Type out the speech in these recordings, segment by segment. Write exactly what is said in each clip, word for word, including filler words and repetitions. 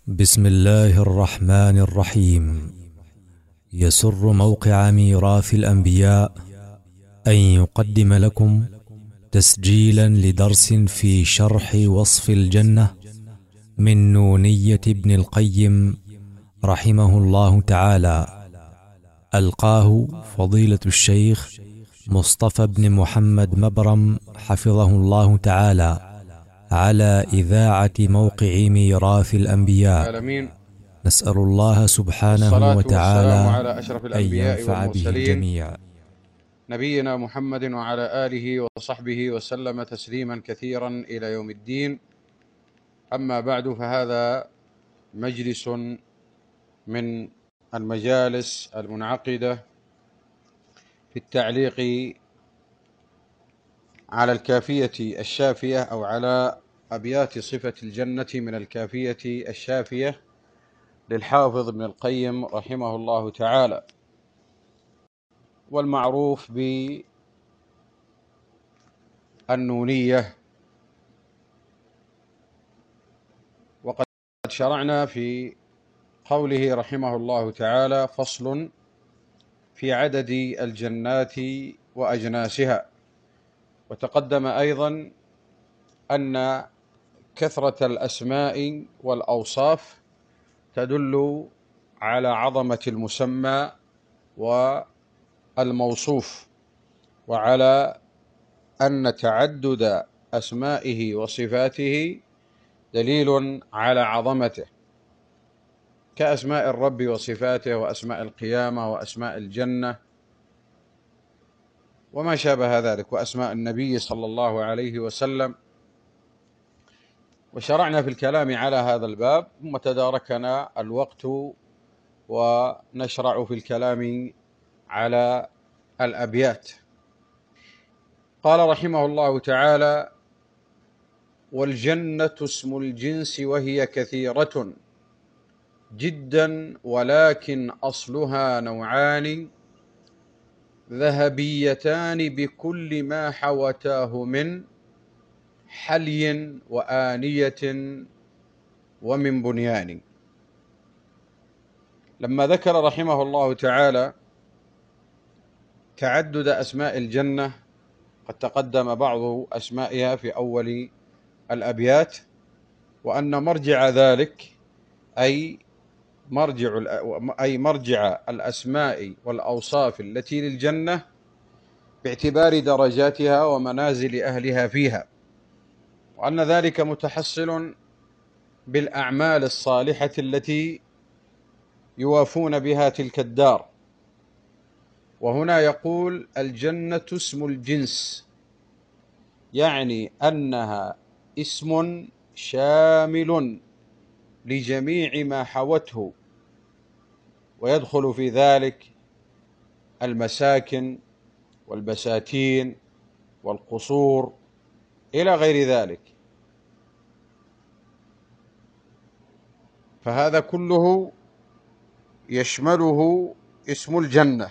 بسم الله الرحمن الرحيم. يسر موقع ميراث الأنبياء أن يقدم لكم تسجيلا لدرس في شرح وصف الجنة من نونية ابن القيم رحمه الله تعالى، ألقاه فضيلة الشيخ مصطفى بن محمد مبرم حفظه الله تعالى على إذاعة موقع ميراث الأنبياء. العالمين. نسأل الله سبحانه وتعالى على أشرف أن الأنبياء ينفع به والمرسلين الجميع. نبينا محمد وعلى آله وصحبه وسلم تسليما كثيرا إلى يوم الدين. أما بعد، فهذا مجلس من المجالس المنعقدة في التعليق على الكافية الشافية أو على أبيات صفة الجنة من الكافية الشافية للحافظ ابن القيم رحمه الله تعالى، والمعروف بالنونية. وقد شرعنا في قوله رحمه الله تعالى: فصل في عدد الجنات وأجناسها. وتقدم أيضا أن كثرة الأسماء والأوصاف تدل على عظمة المسمى والموصوف، وعلى أن تعدد أسمائه وصفاته دليل على عظمته، كأسماء الرب وصفاته، وأسماء القيامة، وأسماء الجنة، وما شابه ذلك، وأسماء النبي صلى الله عليه وسلم. وشرعنا في الكلام على هذا الباب، ثم تداركنا الوقت ونشرع في الكلام على الأبيات. قال رحمه الله تعالى: والجنة اسم الجنس وهي كثيرة جدا، ولكن أصلها نوعان، ذهبيتان بكل ما حوتاه من حلي وآنية ومن بنيان. لما ذكر رحمه الله تعالى تعدد أسماء الجنة، قد تقدم بعض أسمائها في أول الأبيات، وأن مرجع ذلك أي مرجع أي مرجع الأسماء والأوصاف التي للجنة باعتبار درجاتها ومنازل أهلها فيها، وأن ذلك متحصل بالأعمال الصالحة التي يوافون بها تلك الدار. وهنا يقول: الجنة اسم الجنس، يعني أنها اسم شامل لجميع ما حوته، ويدخل في ذلك المساكن والبساتين والقصور إلى غير ذلك. فهذا كله يشمله اسم الجنة: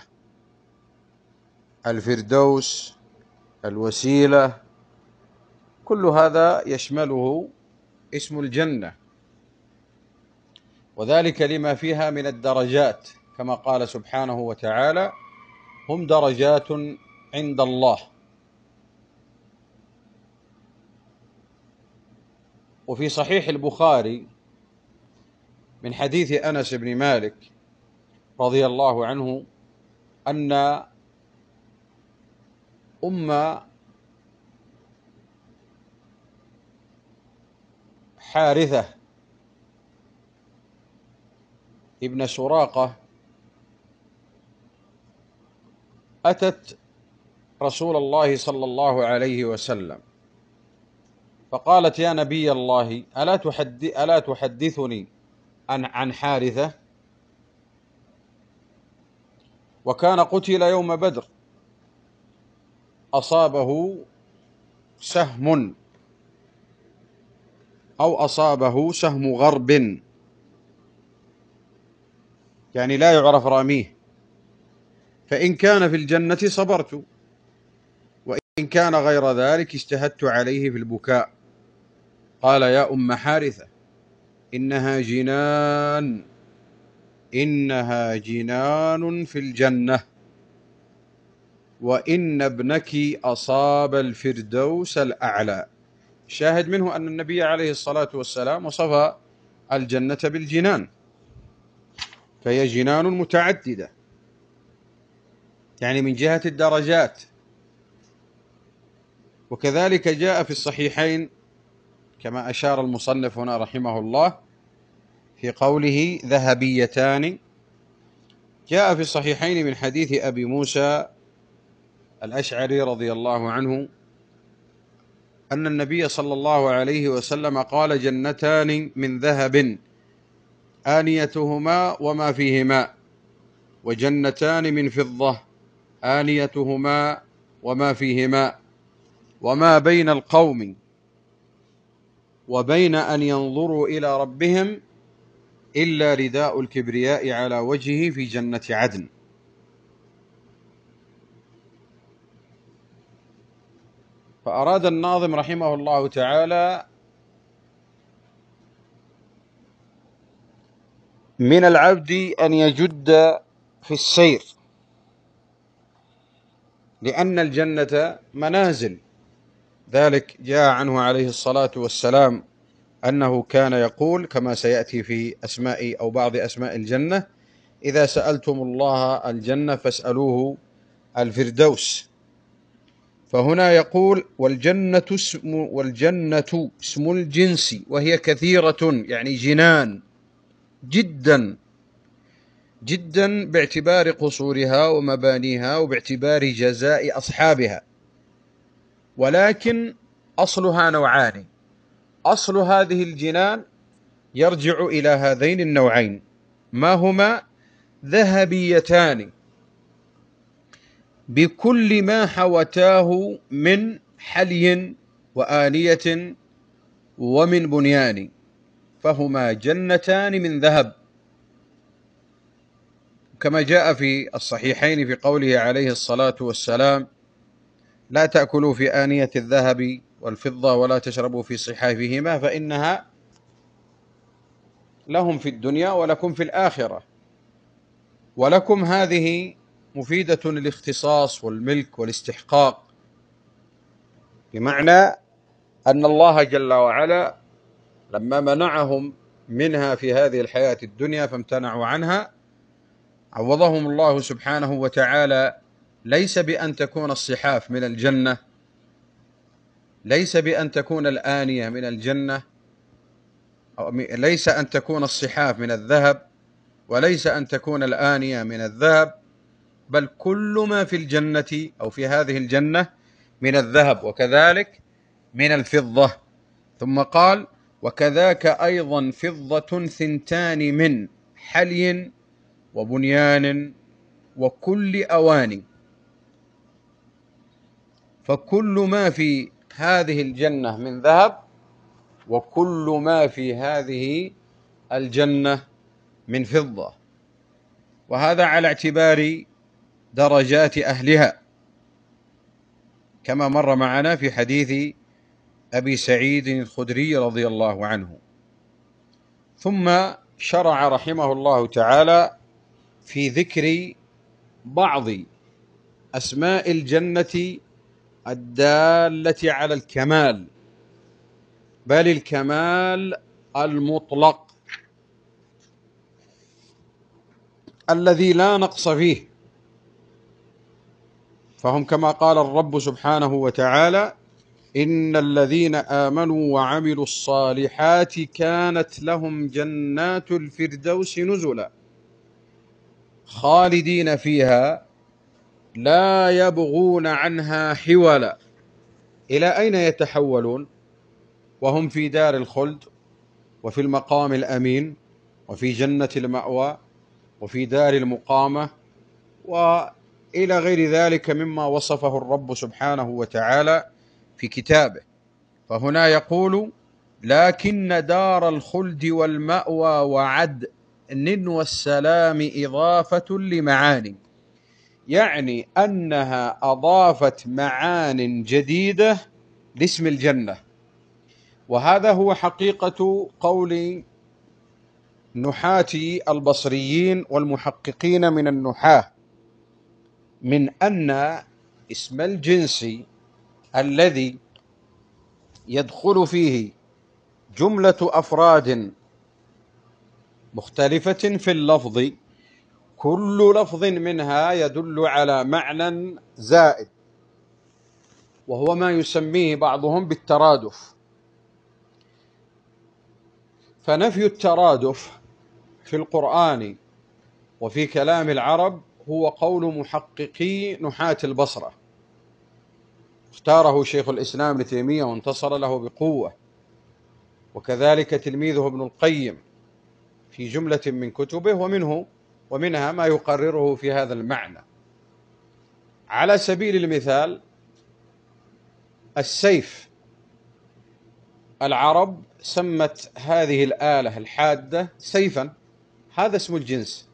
الفردوس، الوسيلة، كل هذا يشمله اسم الجنة، وذلك لما فيها من الدرجات، كما قال سبحانه وتعالى: هم درجات عند الله. وفي صحيح البخاري من حديث أنس بن مالك رضي الله عنه أن أم حارثة ابن سراقة أتت رسول الله صلى الله عليه وسلم فقالت: يا نبي الله، ألا تحدث ألا تحدثني عن عن حارثة؟ وكان قتل يوم بدر، أصابه سهم أو أصابه سهم غرب، يعني لا يعرف راميه، فإن كان في الجنة صبرت، وإن كان غير ذلك اجتهدت عليه في البكاء. قال: يا أم حارثة، إنها جنان إنها جنان في الجنة، وإن ابنك أصاب الفردوس الأعلى. شاهد منه أن النبي عليه الصلاة والسلام وصف الجنة بالجنان، فهي جنان متعددة، يعني من جهة الدرجات. وكذلك جاء في الصحيحين كما أشار المصنف هنا رحمه الله في قوله ذهبيتان، جاء في الصحيحين من حديث أبي موسى الأشعري رضي الله عنه أن النبي صلى الله عليه وسلم قال جنتان من ذهب آنيتهما وما فيهما، وجنتان من فضة آنيتهما وما فيهما، وما بين القوم وبين أن ينظروا إلى ربهم إلا رداء الكبرياء على وجهه في جنة عدن. فأراد الناظم رحمه الله تعالى من العبد أن يجد في السير، لأن الجنة منازل. ذلك جاء عنه عليه الصلاة والسلام أنه كان يقول كما سيأتي في أسماء أو بعض أسماء الجنة: إذا سألتم الله الجنة فاسألوه الفردوس. فهنا يقول والجنة اسم, والجنة اسم الجنس، وهي كثيرة، يعني جنان جدا جدا باعتبار قصورها ومبانيها وباعتبار جزاء أصحابها. ولكن أصلها نوعان، أصل هذه الجنان يرجع إلى هذين النوعين، ما هما؟ ذهبيتان بكل ما حوتاه من حلي وآنية ومن بنيان، فهما جنتان من ذهب، كما جاء في الصحيحين في قوله عليه الصلاة والسلام: لا تأكلوا في آنية الذهب والفضة ولا تشربوا في صحافهما فإنها لهم في الدنيا ولكم في الآخرة. ولكم هذه مفيدة للاختصاص والملك والاستحقاق، بمعنى أن الله جل وعلا لما منعهم منها في هذه الحياة الدنيا فامتنعوا عنها، عوضهم الله سبحانه وتعالى ليس بأن تكون الصحاف من الجنة، ليس بأن تكون الآنية من الجنة، أو ليس أن تكون الصحاف من الذهب، وليس أن تكون الآنية من الذهب، بل كل ما في الجنة أو في هذه الجنة من الذهب، وكذلك من الفضة. ثم قال: وكذاك أيضا فضة ثنتان من حلي وبنيان وكل أواني. فكل ما في هذه الجنة من ذهب، وكل ما في هذه الجنة من فضة، وهذا على اعتبار درجات أهلها، كما مر معنا في حديث أبي سعيد الخدري رضي الله عنه. ثم شرع رحمه الله تعالى في ذكر بعض أسماء الجنة الدالة على الكمال، بل الكمال المطلق الذي لا نقص فيه. فهم كما قال الرب سبحانه وتعالى: إن الذين آمنوا وعملوا الصالحات كانت لهم جنات الفردوس نزلا خالدين فيها لا يبغون عنها حولا. إلى أين يتحولون وهم في دار الخلد وفي المقام الأمين وفي جنة المأوى وفي دار المقامة وإلى غير ذلك مما وصفه الرب سبحانه وتعالى في كتابه؟ فهنا يقول: لكن دار الخلد والمأوى وعدن والسلام إضافة لمعاني، يعني أنها أضافت معان جديدة لاسم الجنة. وهذا هو حقيقة قول النحاة البصريين والمحققين من النحاة من أن اسم الجنس الذي يدخل فيه جملة أفراد مختلفة في اللفظ كل لفظ منها يدل على معنى زائد، وهو ما يسميه بعضهم بالترادف. فنفي الترادف في القرآن وفي كلام العرب هو قول محققي نحاة البصرة، اختاره شيخ الإسلام ابن تيمية وانتصر له بقوة، وكذلك تلميذه ابن القيم في جملة من كتبه، ومنه ومنها ما يقرره في هذا المعنى. على سبيل المثال السيف، العرب سمت هذه الآلة الحادة سيفا، هذا اسم الجنس.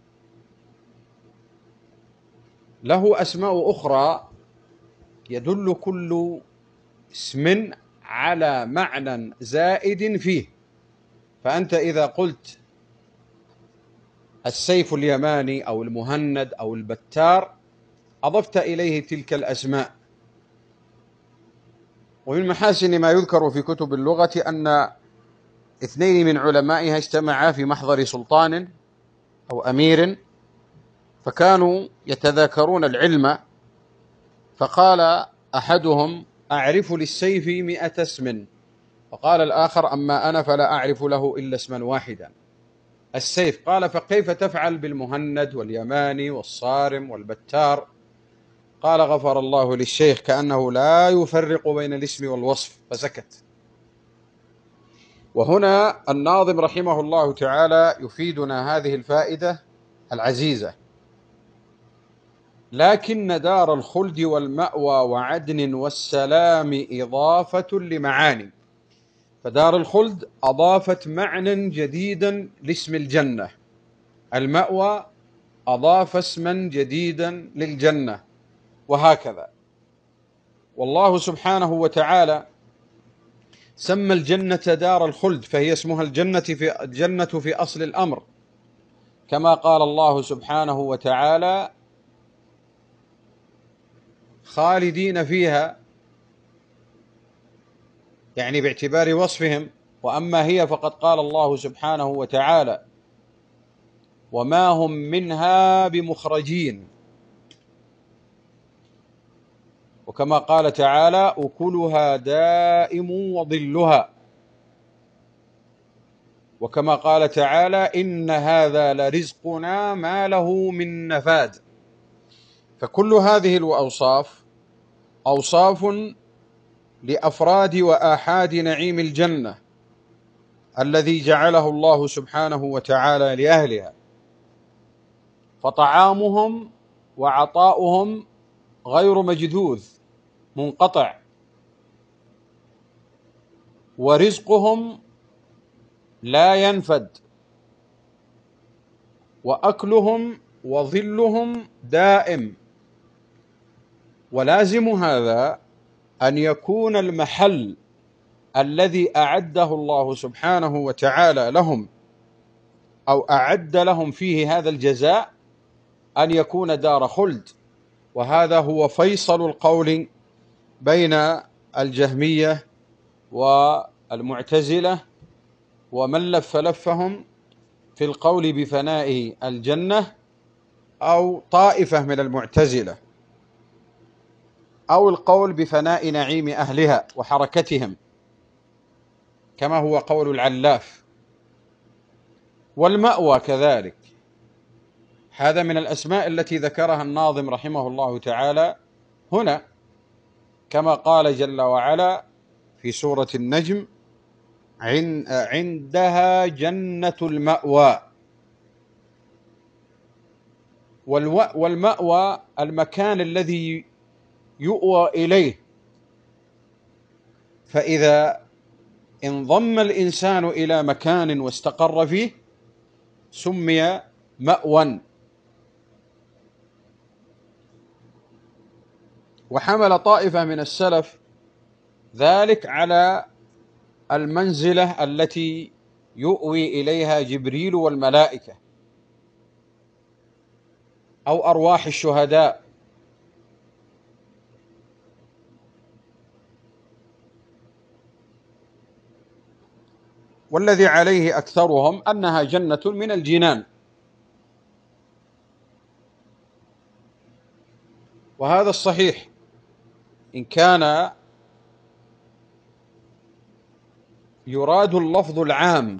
له أسماء أخرى يدل كل اسم على معنى زائد فيه. فأنت إذا قلت السيف اليماني أو المهند أو البتار أضفت إليه تلك الأسماء. ومن محاسن ما يذكر في كتب اللغة أن اثنين من علمائها اجتمعا في محضر سلطان أو أمير، فكانوا يتذاكرون العلم، فقال أحدهم: أعرف للسيف مئة اسم. فقال الآخر: أما أنا فلا أعرف له إلا اسما واحدا، السيف. قال: فكيف تفعل بالمهند واليماني والصارم والبتار؟ قال: غفر الله للشيخ، كأنه لا يفرق بين الاسم والوصف، فسكت. وهنا الناظم رحمه الله تعالى يفيدنا هذه الفائدة العزيزة: لكن دار الخلد والمأوى وعدن والسلام إضافة لمعاني. فدار الخلد أضافت معنى جديدا لاسم الجنة، المأوى أضاف اسما جديدا للجنة، وهكذا. والله سبحانه وتعالى سمى الجنة دار الخلد، فهي اسمها الجنة في الجنة في أصل الأمر، كما قال الله سبحانه وتعالى: خالدين فيها، يعني باعتبار وصفهم. وأما هي فقد قال الله سبحانه وتعالى: وما هم منها بمخرجين. وكما قال تعالى: أكلها دائم وظلها. وكما قال تعالى: إن هذا لرزقنا ما له من نفاد. فكل هذه الأوصاف أوصاف لأفراد وآحاد نعيم الجنة الذي جعله الله سبحانه وتعالى لأهلها، فطعامهم وعطاؤهم غير مجذوذ منقطع، ورزقهم لا ينفد، وأكلهم وظلهم دائم. ولازم هذا أن يكون المحل الذي أعده الله سبحانه وتعالى لهم أو أعد لهم فيه هذا الجزاء أن يكون دار خلد. وهذا هو فيصل القول بين الجهمية والمعتزلة ومن لف لفهم في القول بفناء الجنة، أو طائفة من المعتزلة، أو القول بفناء نعيم أهلها وحركتهم، كما هو قول العلاف. والمأوى كذلك، هذا من الأسماء التي ذكرها الناظم رحمه الله تعالى هنا، كما قال جل وعلا في سورة النجم: عندها جنة المأوى. والمأوى المكان الذي يؤوى إليه، فإذا انضم الإنسان إلى مكان واستقر فيه سمي مأوى. وحمل طائفة من السلف ذلك على المنزلة التي يؤوي إليها جبريل والملائكة أو أرواح الشهداء. والذي عليه أكثرهم أنها جنة من الجنان، وهذا الصحيح. إن كان يراد اللفظ العام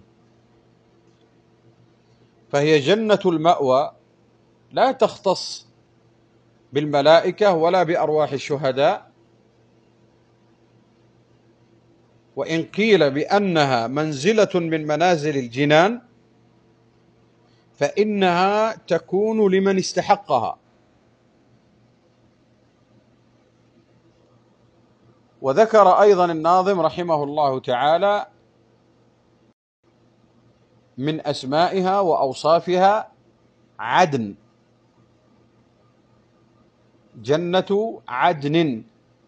فهي جنة المأوى لا تختص بالملائكة ولا بأرواح الشهداء، وإن قيل بأنها منزلة من منازل الجنان فإنها تكون لمن استحقها. وذكر أيضا الناظم رحمه الله تعالى من أسمائها وأوصافها عدن، جنة عدن.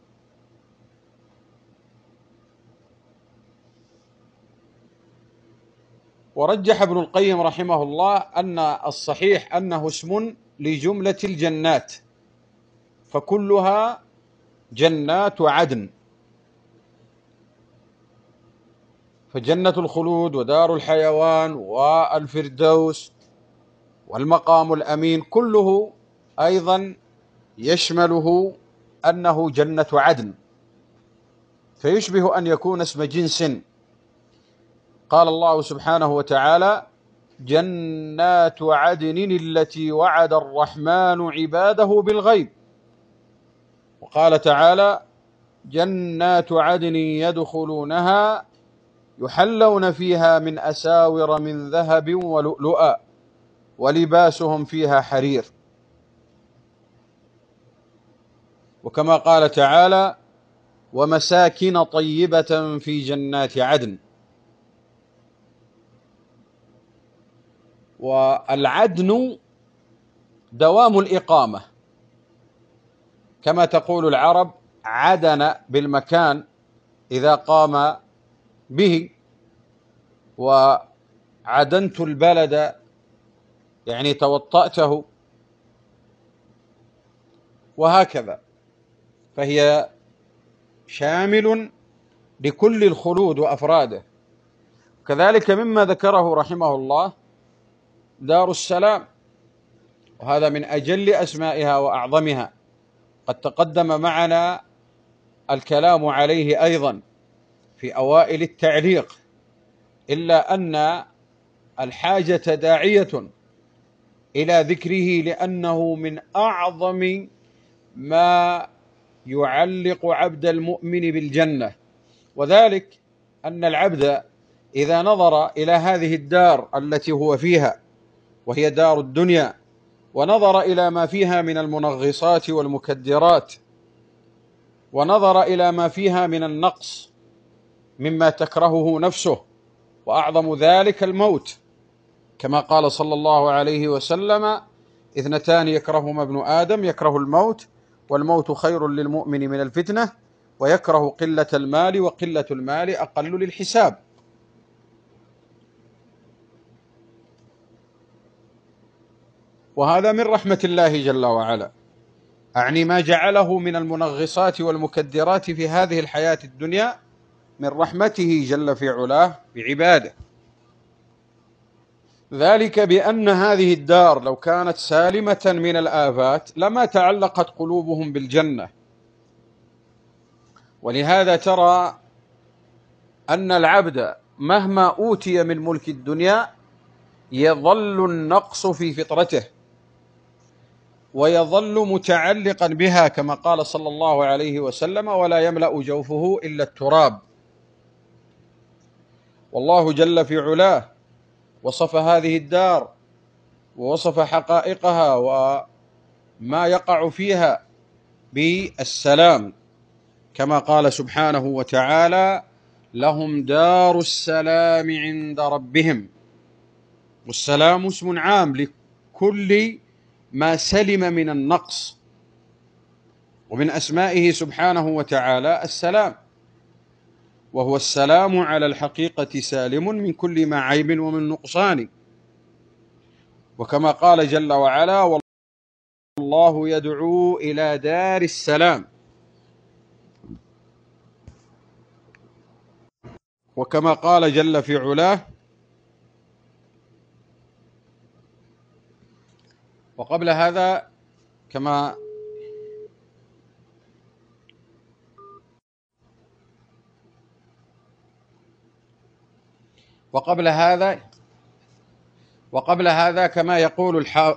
ورجح ابن القيم رحمه الله أن الصحيح أنه اسم لجملة الجنات، فكلها جنات عدن، فجنة الخلود ودار الحيوان والفردوس والمقام الأمين كله أيضا يشمله أنه جنة عدن، فيشبه أن يكون اسم جنس. قال الله سبحانه وتعالى: جنات عدن التي وعد الرحمن عباده بالغيب. وقال تعالى: جنات عدن يدخلونها يحلون فيها من أساور من ذهب ولؤلؤا ولباسهم فيها حرير. وكما قال تعالى: ومساكن طيبة في جنات عدن. والعدن دوام الإقامة، كما تقول العرب: عدن بالمكان إذا قام به، وعدنت البلد يعني توطأته، وهكذا. فهي شامل لكل الخلود وأفراده. كذلك مما ذكره رحمه الله دار السلام، وهذا من أجل أسمائها وأعظمها، قد تقدم معنا الكلام عليه أيضا في أوائل التعليق، إلا أن الحاجة داعية إلى ذكره لأنه من أعظم ما يعلق عبد المؤمن بالجنة. وذلك أن العبد إذا نظر إلى هذه الدار التي هو فيها وهي دار الدنيا، ونظر إلى ما فيها من المنغصات والمكدرات، ونظر إلى ما فيها من النقص مما تكرهه نفسه، وأعظم ذلك الموت، كما قال صلى الله عليه وسلم: اثنتان يكرههما ابن آدم، يكره الموت، والموت خير للمؤمن من الفتنة، ويكره قلة المال، وقلة المال أقل للحساب. وهذا من رحمة الله جل وعلا، أعني ما جعله من المنغصات والمكدرات في هذه الحياة الدنيا من رحمته جل في علاه بعباده. ذلك بأن هذه الدار لو كانت سالمة من الآفات لما تعلقت قلوبهم بالجنة. ولهذا ترى أن العبد مهما أوتي من ملك الدنيا يظل النقص في فطرته، ويظل متعلقا بها، كما قال صلى الله عليه وسلم: ولا يملأ جوفه إلا التراب. والله جل في علاه وصف هذه الدار ووصف حقائقها وما يقع فيها بالسلام، كما قال سبحانه وتعالى: لهم دار السلام عند ربهم. والسلام اسم عام لكل ما سلم من النقص، ومن أسمائه سبحانه وتعالى السلام. وهو السلام على الحقيقة سالم من كل ما عيب ومن نقصان. وكما قال جل وعلا: والله يدعو إلى دار السلام. وكما قال جل في علاه: وقبل هذا كما وقبل هذا وقبل هذا كما يقول الحا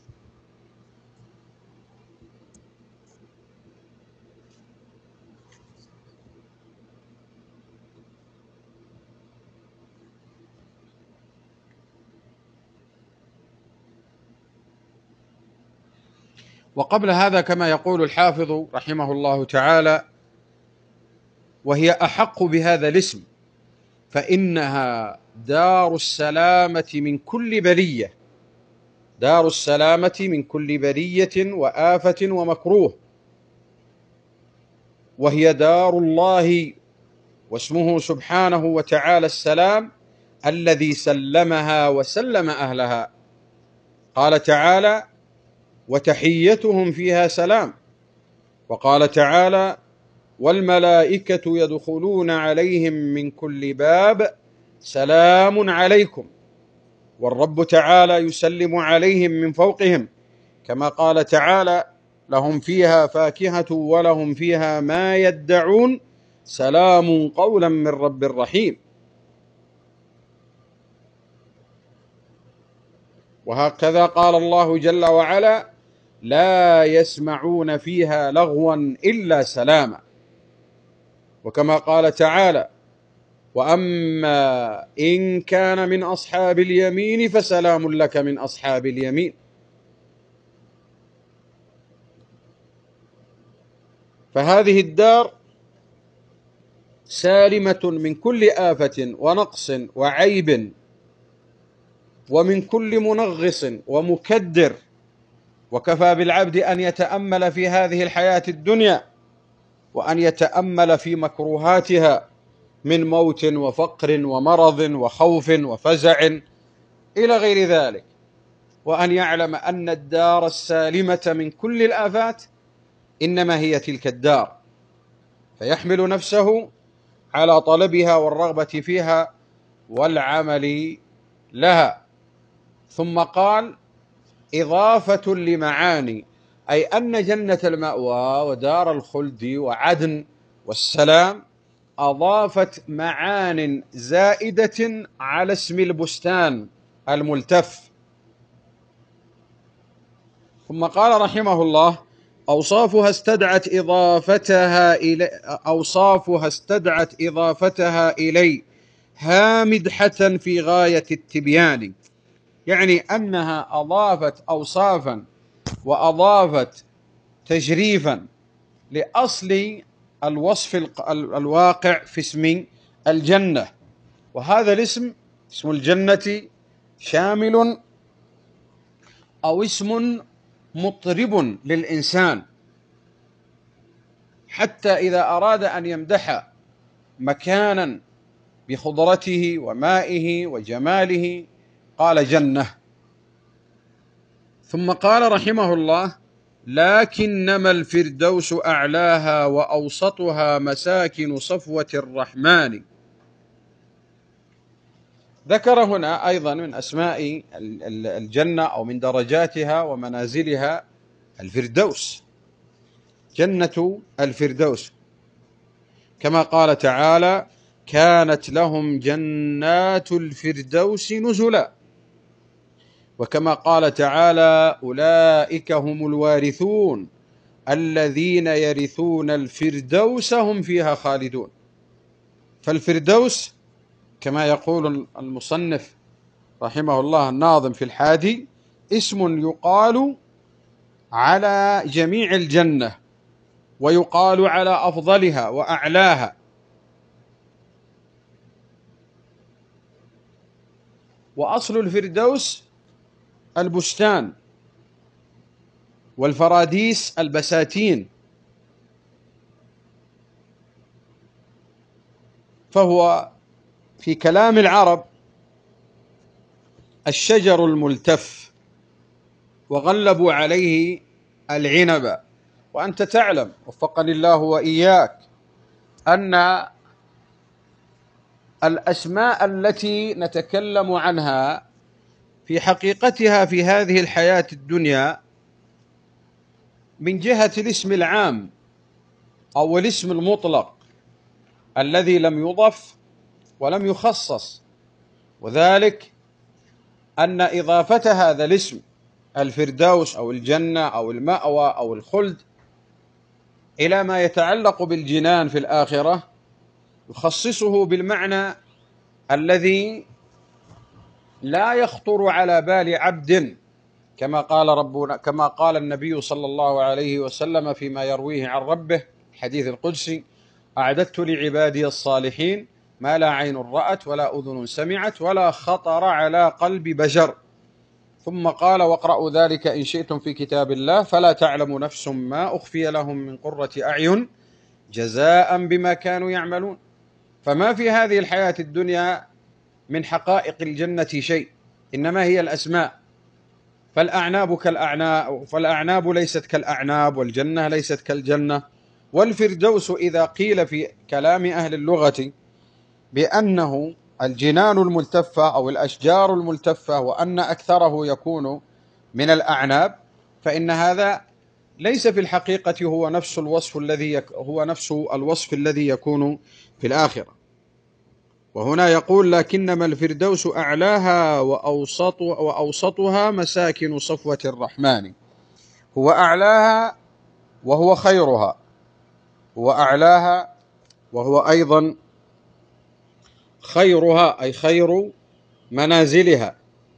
وقبل هذا كما يقول الحافظ رحمه الله تعالى: وهي أحق بهذا الاسم فإنها دار السلامة من كل بلية، دار السلامة من كل بلية وآفة ومكروه، وهي دار الله، واسمه سبحانه وتعالى السلام الذي سلمها وسلم أهلها. قال تعالى: وتحيتهم فيها سلام. وقال تعالى: والملائكة يدخلون عليهم من كل باب سلام عليكم. والرب تعالى يسلم عليهم من فوقهم، كما قال تعالى: لهم فيها فاكهة ولهم فيها ما يدعون سلام قولا من رب رحيم. وهكذا قال الله جل وعلا: لا يسمعون فيها لغوا إلا سلاما. وكما قال تعالى: وأما إن كان من أصحاب اليمين فسلام لك من أصحاب اليمين. فهذه الدار سالمة من كل آفة ونقص وعيب ومن كل منغص ومكدر. وكفى بالعبد أن يتأمل في هذه الحياة الدنيا وأن يتأمل في مكروهاتها من موت وفقر ومرض وخوف وفزع إلى غير ذلك، وأن يعلم أن الدار السالمة من كل الآفات إنما هي تلك الدار، فيحمل نفسه على طلبها والرغبة فيها والعمل لها. ثم قال: إضافة لمعاني، أي أن جنة المأوى ودار الخلد وعدن والسلام أضافت معان زائدة على اسم البستان الملتف. ثم قال رحمه الله: أوصافها استدعت إضافتها إلي أوصافها استدعت إضافتها إلي ها مدحة في غاية التبيان. يعني أنها أضافت أوصافا وأضافت تجريفا لأصل الوصف الواقع في اسم الجنة. وهذا الاسم، اسم الجنة، شامل أو اسم مطرب للإنسان، حتى إذا أراد أن يمدح مكانا بخضرته ومائه وجماله قال جنة. ثم قال رحمه الله: لكنما الفردوس أعلاها وأوسطها مساكن صفوة الرحمن. ذكر هنا أيضا من أسماء الجنة أو من درجاتها ومنازلها الفردوس، جنة الفردوس، كما قال تعالى: كانت لهم جنات الفردوس نزلا. وكما قال تعالى: أولئك هم الوارثون الذين يرثون الفردوس هم فيها خالدون. فالفردوس كما يقول المصنف رحمه الله الناظم في الحادي اسم يقال على جميع الجنة ويقال على أفضلها وأعلاها. وأصل الفردوس البستان، والفراديس البساتين. فهو في كلام العرب الشجر الملتف، وغلبوا عليه العنب. وأنت تعلم وفقني الله وإياك أن الأسماء التي نتكلم عنها في حقيقتها في هذه الحياة الدنيا من جهة الاسم العام أو الاسم المطلق الذي لم يضف ولم يخصص، وذلك أن إضافة هذا الاسم الفردوس أو الجنة أو المأوى أو الخلد إلى ما يتعلق بالجنان في الآخرة يخصصه بالمعنى الذي لا يخطر على بال عبد، كما قال ربنا كما قال النبي صلى الله عليه وسلم فيما يرويه عن ربه الحديث القدسي: أعددت لعبادي الصالحين ما لا عين رأت ولا أذن سمعت ولا خطر على قلب بشر. ثم قال: واقرأوا ذلك إن شئتم في كتاب الله فلا تعلم نفس ما أخفي لهم من قرة أعين جزاء بما كانوا يعملون. فما في هذه الحياة الدنيا من حقائق الجنة شيء، إنما هي الأسماء. فالأعناب كالأعناب فالأعناب ليست كالأعناب، والجنة ليست كالجنة. والفردوس إذا قيل في كلام أهل اللغة بأنه الجنان الملتفة أو الأشجار الملتفة وأن أكثره يكون من الأعناب، فإن هذا ليس في الحقيقة هو نفس الوصف الذي يك هو نفس الوصف الذي يكون في الآخرة. وهنا يقول: لكنما الفردوس أعلاها وأوسط وأوسطها مساكن صفوة الرحمن. هو أعلاها وهو خيرها، هو أعلاها وهو أيضا خيرها، أي خير منازلها.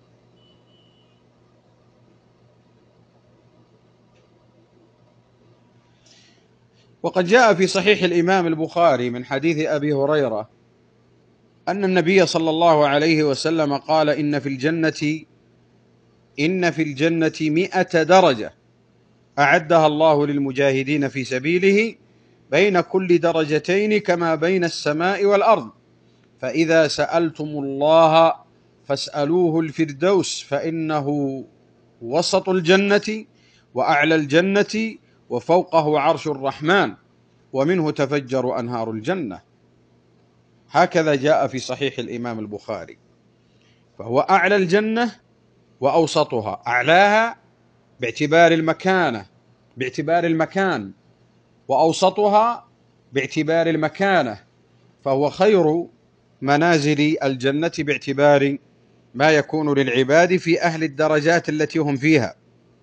وقد جاء في صحيح الإمام البخاري من حديث أبي هريرة أن النبي صلى الله عليه وسلم قال: إن في الجنة إن في الجنة مئة درجة أعدها الله للمجاهدين في سبيله بين كل درجتين كما بين السماء والأرض، فإذا سألتم الله فاسألوه الفردوس فإنه وسط الجنة وأعلى الجنة وفوقه عرش الرحمن ومنه تفجر أنهار الجنة. هكذا جاء في صحيح الإمام البخاري. فهو أعلى الجنة وأوسطها، أعلاها باعتبار المكانة باعتبار المكان وأوسطها باعتبار المكانة، فهو خير منازل الجنة باعتبار ما يكون للعباد في أهل الدرجات التي هم فيها.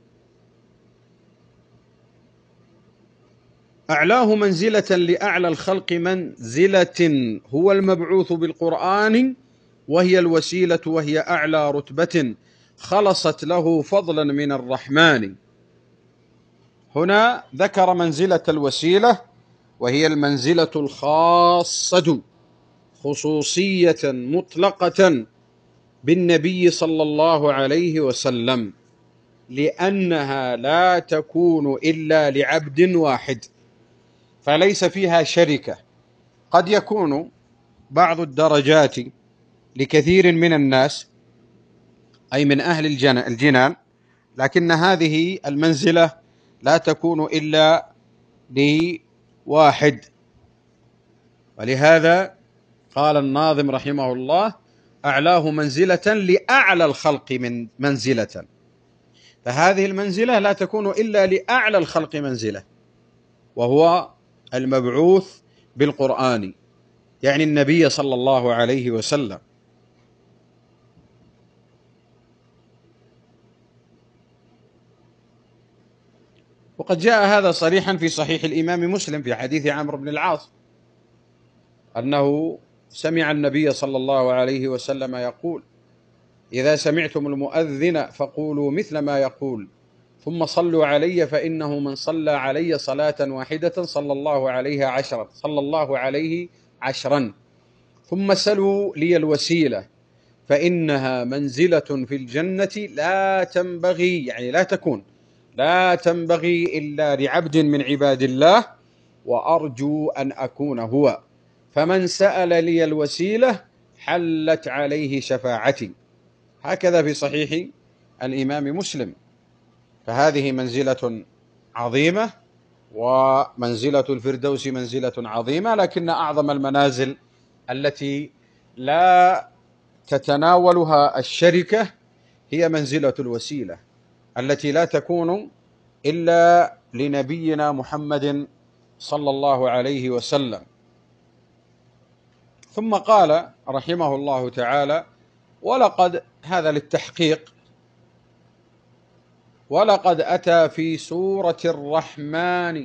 أعلاه منزلة لأعلى الخلق منزلة هو المبعوث بالقرآن، وهي الوسيلة وهي أعلى رتبة خلصت له فضلا من الرحمن. هنا ذكر منزلة الوسيلة، وهي المنزلة الخاصة خصوصية مطلقة بالنبي صلى الله عليه وسلم، لأنها لا تكون إلا لعبد واحد، فليس فيها شركة. قد يكون بعض الدرجات لكثير من الناس أي من أهل الجنان، لكن هذه المنزلة لا تكون إلا لواحد. ولهذا قال الناظم رحمه الله: أعلاه منزلة لأعلى الخلق من منزلة. فهذه المنزلة لا تكون إلا لأعلى الخلق منزلة، وهو المبعوث بالقرآن، يعني النبي صلى الله عليه وسلم. وقد جاء هذا صريحا في صحيح الإمام مسلم في حديث عمرو بن العاص أنه سمع النبي صلى الله عليه وسلم يقول: إذا سمعتم المؤذن فقولوا مثل ما يقول، ثم صلوا علي فإنه من صلى علي صلاة واحدة صلى الله عليه عشرا صلى الله عليه عشرا ثم سلوا لي الوسيلة فإنها منزلة في الجنة لا تنبغي، يعني لا تكون لا تنبغي إلا لعبد من عباد الله، وأرجو أن أكون هو. فمن سأل لي الوسيلة حلت عليه شفاعتي. هكذا في صحيح الإمام مسلم. فهذه منزلة عظيمة، ومنزلة الفردوس منزلة عظيمة، لكن أعظم المنازل التي لا تتناولها الشركة هي منزلة الوسيلة، التي لا تكون إلا لنبينا محمد صلى الله عليه وسلم. ثم قال رحمه الله تعالى: ولقد، هذا للتحقيق، ولقد أتى في سورة الرحمن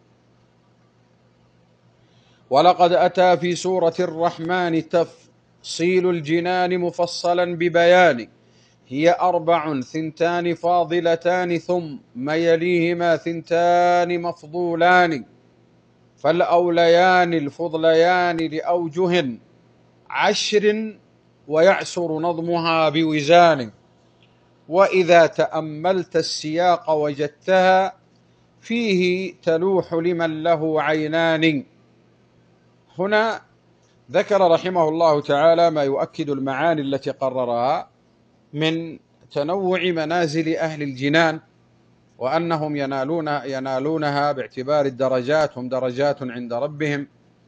ولقد أتى في سورة الرحمن تفصيل الجنان مفصلا ببيان، هي أربع ثنتان فاضلتان ثم يليهما ثنتان مفضولان، فالأوليان الفضليان لأوجه عشر ويعسر نظمها بوزان، وإذا تأملت السياق وجدتها فيه تلوح لمن له عينان. هنا ذكر رحمه الله تعالى ما يؤكد المعاني التي قررها من تنوع منازل أهل الجنان، وأنهم ينالون ينالونها باعتبار الدرجات، هم درجات عند ربهم.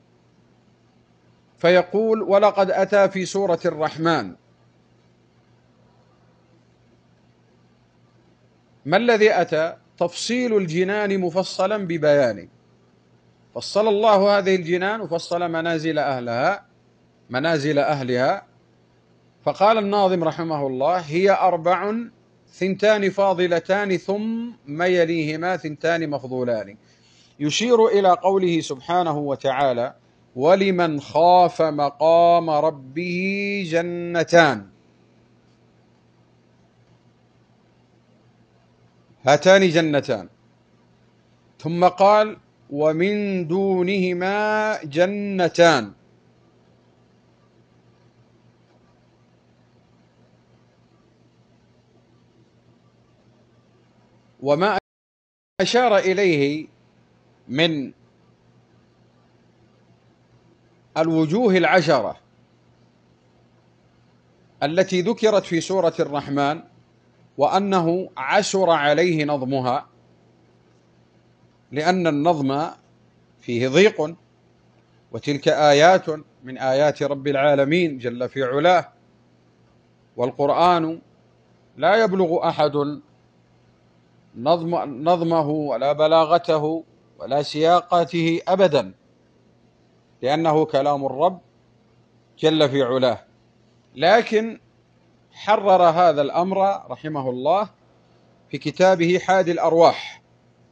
فيقول: ولقد أتى في سورة الرحمن. ما الذي أتى؟ تفصيل الجنان مفصلا ببيان. فصل الله هذه الجنان وفصل منازل أهلها منازل أهلها. فقال الناظم رحمه الله: هي أربع ثنتان فاضلتان ثم يليهما ثنتان مفضولان، يشير إلى قوله سبحانه وتعالى: ولمن خاف مقام ربه جنتان. هاتان جنتان. ثم قال: ومن دونهما جنتان. وما أشار إليه من الوجوه العشرة التي ذكرت في سورة الرحمن، وأنه عسر عليه نظمها، لأن النظم فيه ضيق، وتلك آيات من آيات رب العالمين جل في علاه، والقرآن لا يبلغ أحد نظم نظمه ولا بلاغته ولا سياقاته أبدا، لأنه كلام الرب جل في علاه. لكن حرر هذا الأمر رحمه الله في كتابه حادي الأرواح،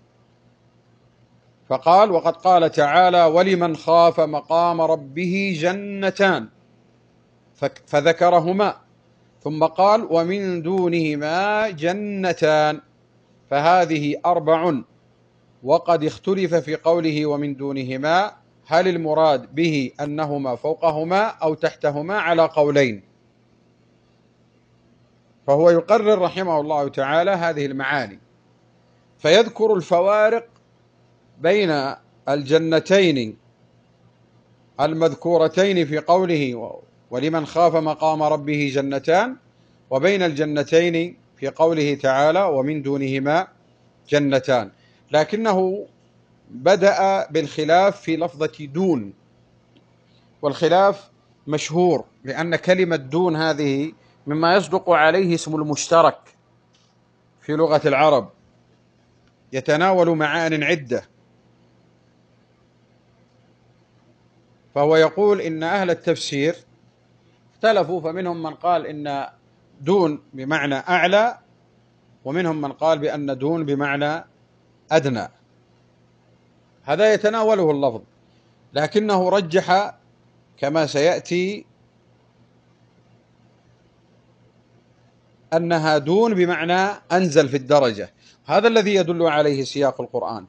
فقال: وقد قال تعالى: ولمن خاف مقام ربه جنتان، فذكرهما، ثم قال: ومن دونهما جنتان، فهذه أربع. وقد اختلف في قوله ومن دونهما، هل المراد به أنهما فوقهما أو تحتهما، على قولين. فهو يقرر رحمه الله تعالى هذه المعاني، فيذكر الفوارق بين الجنتين المذكورتين في قوله ولمن خاف مقام ربه جنتان، وبين الجنتين في قوله تعالى ومن دونهما جنتان. لكنه بدأ بالخلاف في لفظة دون، والخلاف مشهور، لأن كلمة دون هذه مما يصدق عليه اسم المشترك في لغة العرب، يتناول معان عدة. فهو يقول إن أهل التفسير اختلفوا، فمنهم من قال إن دون بمعنى أعلى، ومنهم من قال بأن دون بمعنى أدنى. هذا يتناوله اللفظ، لكنه رجح كما سيأتي أنها دون بمعنى أنزل في الدرجة. هذا الذي يدل عليه سياق القرآن.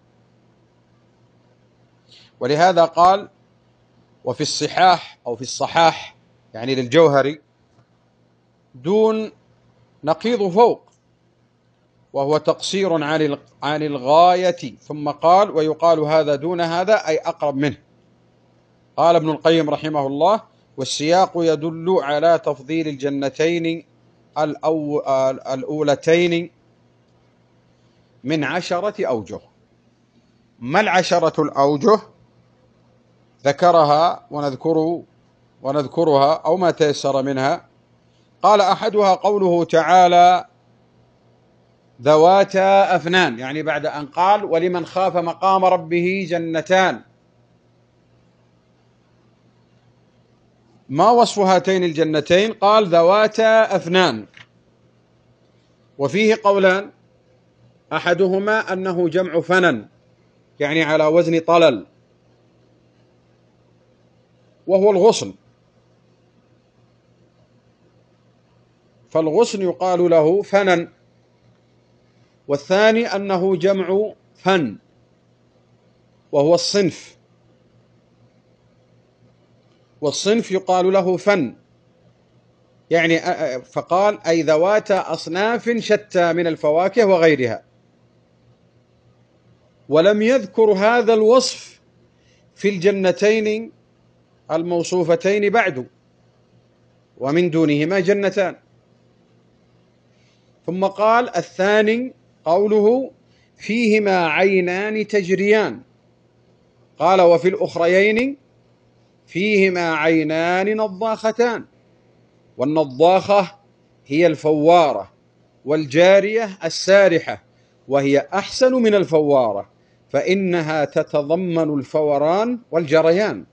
ولهذا قال: وفي الصحاح أو في الصحاح يعني للجوهري: دون نقيض فوق، وهو تقصير عن الغاية. ثم قال: ويقال هذا دون هذا، أي أقرب منه. قال ابن القيم رحمه الله: والسياق يدل على تفضيل الجنتين الأو... الأولتين من عشرة أوجه. ما العشرة الأوجه؟ ذكرها ونذكر ونذكرها أو ما تيسر منها. قال: أحدها قوله تعالى: ذواتا أفنان، يعني بعد أن قال: ولمن خاف مقام ربه جنتان. ما وصف هاتين الجنتين؟ قال: ذواتا أفنان. وفيه قولان: أحدهما أنه جمع فنن، يعني على وزن طلل، وهو الغصن، فالغصن يقال له فنن. والثاني أنه جمع فن، وهو الصنف، والصنف يقال له فن، يعني فقال: أي ذوات أصناف شتى من الفواكه وغيرها. ولم يذكر هذا الوصف في الجنتين الموصوفتين بعد، ومن دونهما جنتان. ثم قال: الثاني قوله: فيهما عينان تجريان. قال: وفي الأخريين فيهما عينان نضاختان. والنضاخة هي الفوارة، والجارية السارحة، وهي أحسن من الفوارة، فإنها تتضمن الفوران والجريان.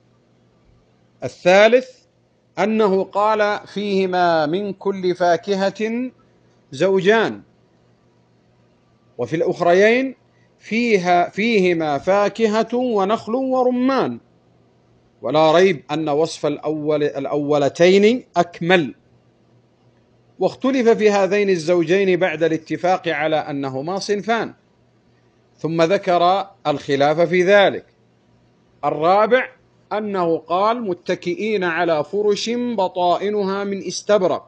الثالث أنه قال: فيهما من كل فاكهة زوجان. وفي الأخريين فيها فيهما فاكهة ونخل ورمان. ولا ريب أن وصف الأول الأولتين أكمل. واختلف في هذين الزوجين بعد الاتفاق على أنهما صنفان، ثم ذكر الخلاف في ذلك. الرابع أنه قال: متكئين على فرش بطائنها من استبرق.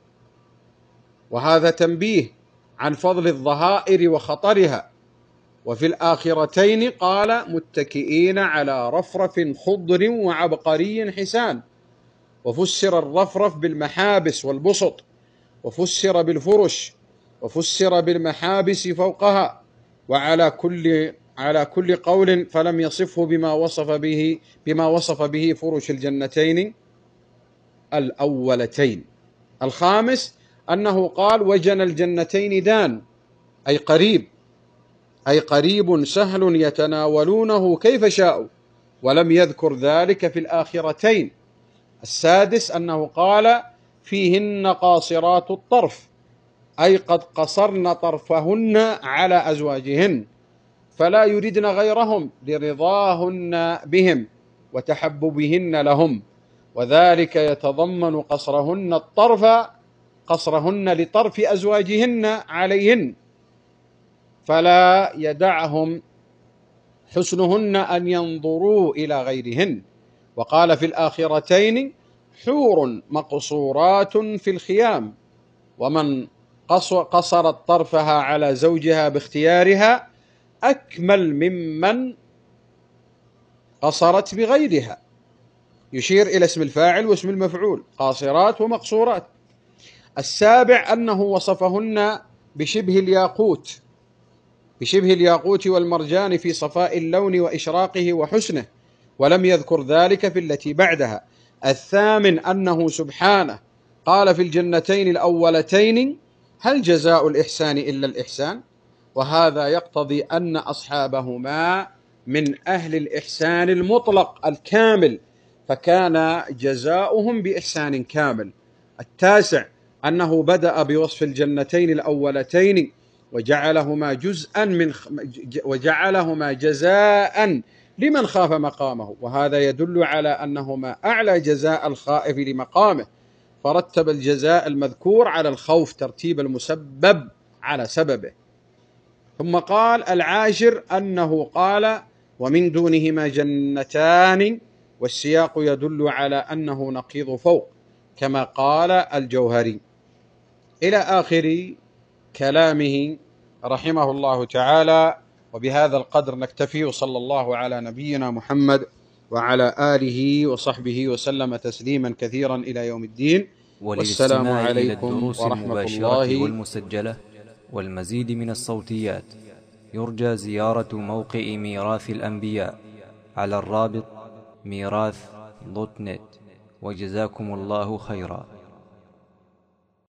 وهذا تنبيه عن فضل الظهائر وخطرها. وفي الآخرتين قال: متكئين على رفرف خضر وعبقري حسان. وفسر الرفرف بالمحابس والبسط، وفسر بالفرش، وفسر بالمحابس فوقها. وعلى كل على كل قول فلم يصفه بما وصف به بما وصف به فرش الجنتين الأولتين. الخامس أنه قال: وجن الجنتين دان، أي قريب، أي قريب سهل يتناولونه كيف شاءوا، ولم يذكر ذلك في الآخرتين. السادس أنه قال: فيهن قاصرات الطرف، أي قد قصرن طرفهن على أزواجهن، فلا يردن غيرهم لرضاهن بهم وتحببهن لهم، وذلك يتضمن قصرهن الطرف قصرهن لطرف أزواجهن عليهن، فلا يدعهم حسنهن أن ينظروا إلى غيرهن. وقال: في الآخرتين حور مقصورات في الخيام، ومن قصرت طرفها على زوجها باختيارها أكمل ممن قصرت بغيرها. يشير إلى اسم الفاعل واسم المفعول، قاصرات ومقصورات. السابع أنه وصفهن بشبه الياقوت بشبه الياقوت والمرجان في صفاء اللون وإشراقه وحسنه، ولم يذكر ذلك في التي بعدها. الثامن أنه سبحانه قال في الجنتين الأولتين: هل جزاء الإحسان إلا الإحسان؟ وهذا يقتضي أن أصحابهما من أهل الإحسان المطلق الكامل، فكان جزاؤهم بإحسان كامل. التاسع أنه بدأ بوصف الجنتين الأولتين وجعلهما جزءا من وجعلهما جزاء لمن خاف مقامه، وهذا يدل على أنهما أعلى جزاء الخائف لمقامه، فرتب الجزاء المذكور على الخوف ترتيب المسبب على سببه. ثم قال: العاشر أنه قال: ومن دونهما جنتان، والسياق يدل على أنه نقيض فوق كما قال الجوهري، إلى آخر كلامه رحمه الله تعالى. وبهذا القدر نكتفي، وصلى الله على نبينا محمد وعلى آله وصحبه وسلم تسليما كثيرا إلى يوم الدين. والسلام وللاستماع إلى عليكم الدروس ورحمة المباشرة الله. والمسجلة والمزيد من الصوتيات يرجى زيارة موقع ميراث الأنبياء على الرابط ميراث دوت نت. وجزاكم الله خيرا.